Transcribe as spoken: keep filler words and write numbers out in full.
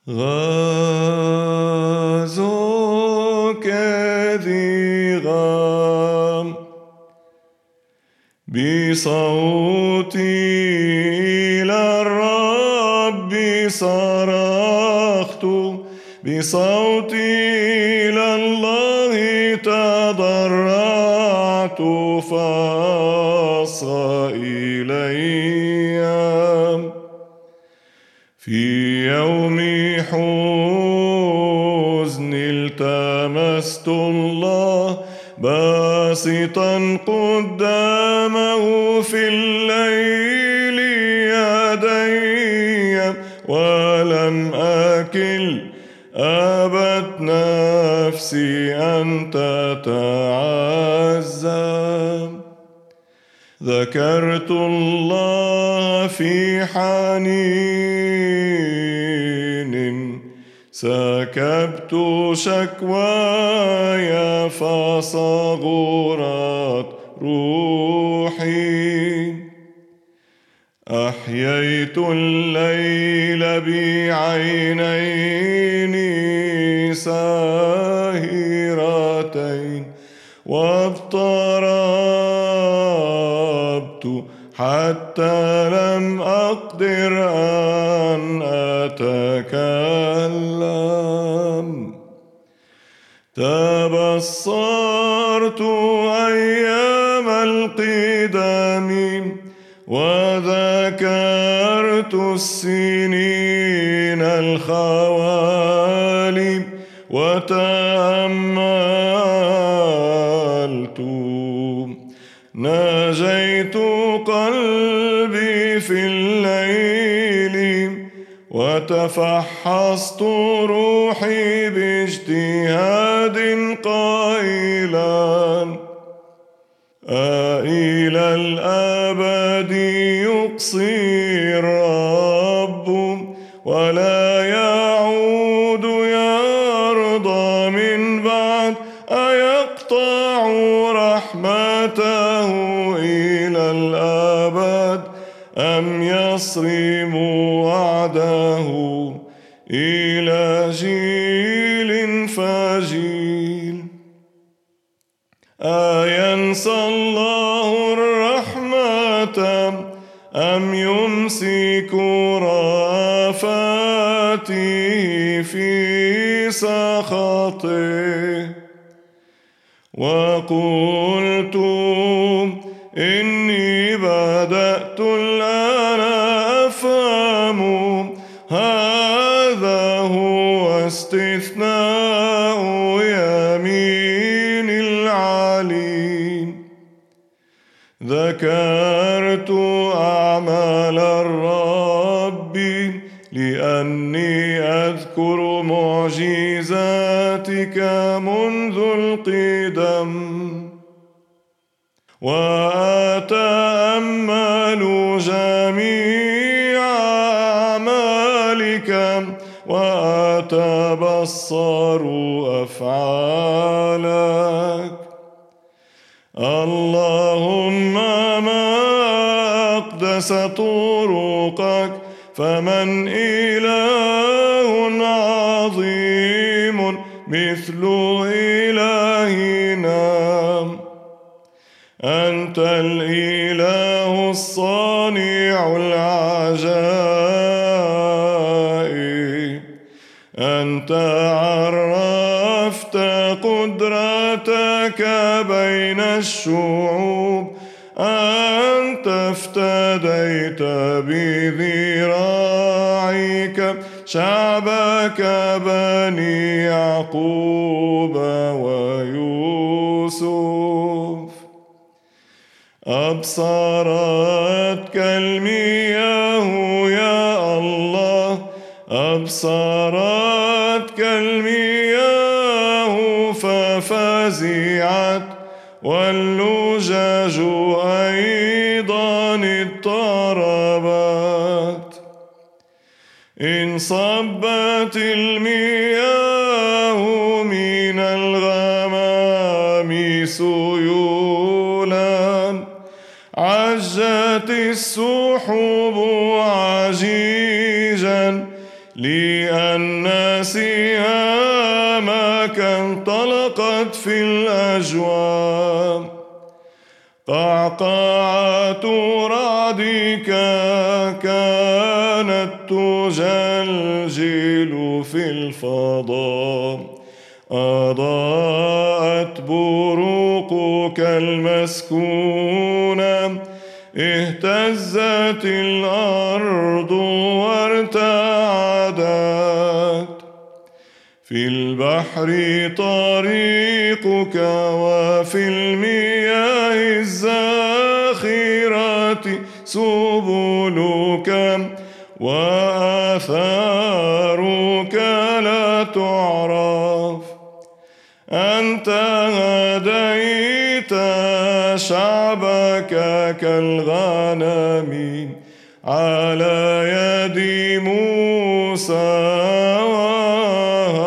غازك ذي غام بصوتي إلى الرب صرخت بصوتي إلى الله تضرعت فأصغى إلي في يوم حزن التمست الله باسطا قدامه في الليل يدي ولم أكل أبت نفسي أن تتعزى ذكرت الله في حنين سكبت شكواي فصغرت روحي أحييت الليل بعينين ساهرتين واضطربت حتى لم أقدر أن أتكلم تبصرت أيام القدم وذكرت السنين الخوالي وتأملت ناجيت قلبي في الليل وتفحصت روحي باجتهاد قائلا أإلى الأبد يقصي الرب ولا يعود يرضى من بعد أيقطع رحمته إلى الأبد أم يصرم وعده إلى جيل فجيل أينسى الله الرحمة أم يمسك رأفته في سخطه وقلت إني بدأت الآن أفهم هذا هو استثناء يمين العليم ذكرت أعمال الرب لأني أذكر معجزاتك منذ القدم وأتأمل جميع أعمالك وأتبصر أفعالك اللهم ما أقدس طرقك فمن إله عظيم مثل إلهنا أنت الإله الصانع العجائب أنت عرفت قدرتك بين الشعوب أنت افتديت بذراعك شعبك بني يعقوب ويوسف أبصرتك المياه يا الله أبصرتك المياه ففزعت واللجاج أيضا اضطربت إن صبت المياه من الغمام سيولا عجت السحب عجيجا لأن سهامك انطلقت في الأجواء. قعقعة رعدك كانت تجلجل في الفضاء. أضاءت بروقك المسكونة، اهتزت الأرض وارتعدت. في البحر طريقك وفي المياه الزاخرة سبلك، وآثارك لا تعرف. أنت هديت شعبك كالغنم على يد موسى